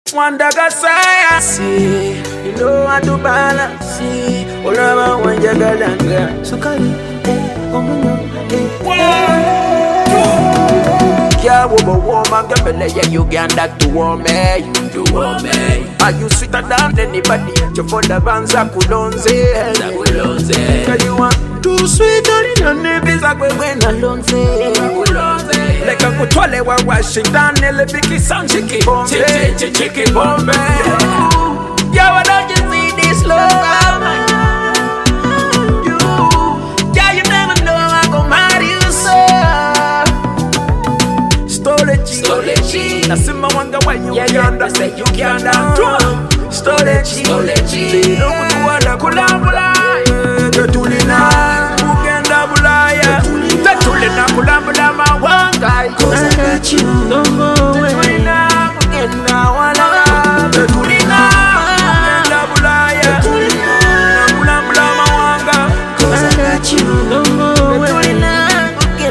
Wanda Gasaya, see, you know how to balance, see, all about when you got that, so can you, yeah, woman, yeah, you can that to warm me, you to warm me. Are you sweeter than anybody? You for the bands I could on say, you want too sweet, don't need like when I don't say, like a good toilet while Washington, Eleviki sound chicky bomb, chicky bomb. Yeah, why don't you see this love? Yeah, you never know I go marry you, so. Storage, now see my wonder why you can't understand, you can't do. Storage, they know what you want to collaborate. The Tulina, Mugenda Bulaya, the Tulina, Kulambula, my one guy. Cause I got you, don't go away. The Tulina, Mugenda, Walla, the Tulina, Mugenda Bulaya, the Tulina, Kulambula, my one guy. Cause I got you, don't go away. The Tulina,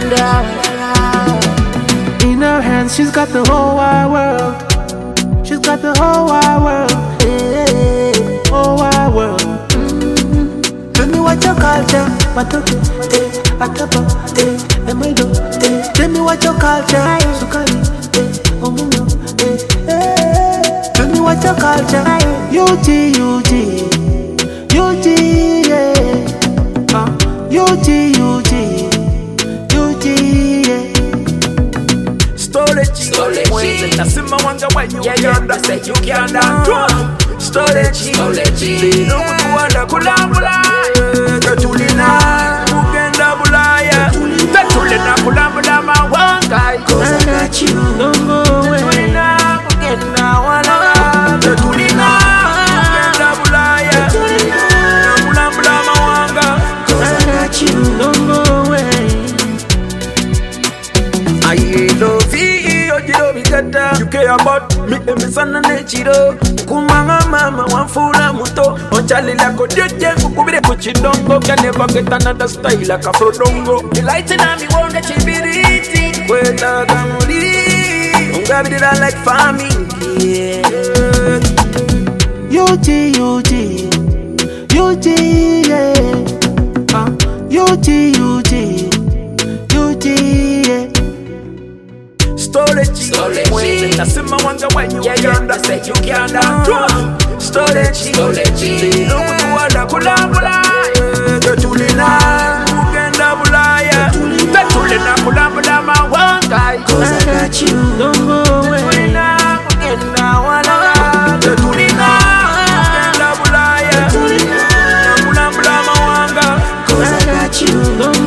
Mugenda. In her hands, she's got the whole wide world. She's got the whole wide world. Hey, whole wide world. Tell me what your culture, what you do, atapa, tell me what your culture, sukari, tell me what your culture, UG, yeah. Storage, when I see my wonder why you can't understand, you can't do. Storage, they know what you want to collaborate. The Tulina, Mugenda Bulaya, the Tulina, Kulambula, my one guy. Cause I got you, don't go away. The Tulina, Mugenda, Walla, the Tulina, Mugenda Bulaya, the Tulina, Kulambula, my one guy. Cause I got you, don't go away. I love you care about me, sana nechiro. Kumanga mama, wanfura muto. Onchali lako jeje, kukubire kuchidongo. Can never get another style like a frodongo. The light in me won't chibiriti. Kweta kamuri, ungabi I like farming. UG, yeah. Storage, when I see my wonder why you can't understand, you can't do. Storage, they know what you want to collaborate. The Tulina, Mugenda Bulaya, the Tulina, Kulambula, my one guy. Cause I got you, don't go away. The Tulina, Mugenda Walla, the Tulina, Mugenda Bulaya, the Tulina, Kulambula, my one guy. Cause I got you, don't go away.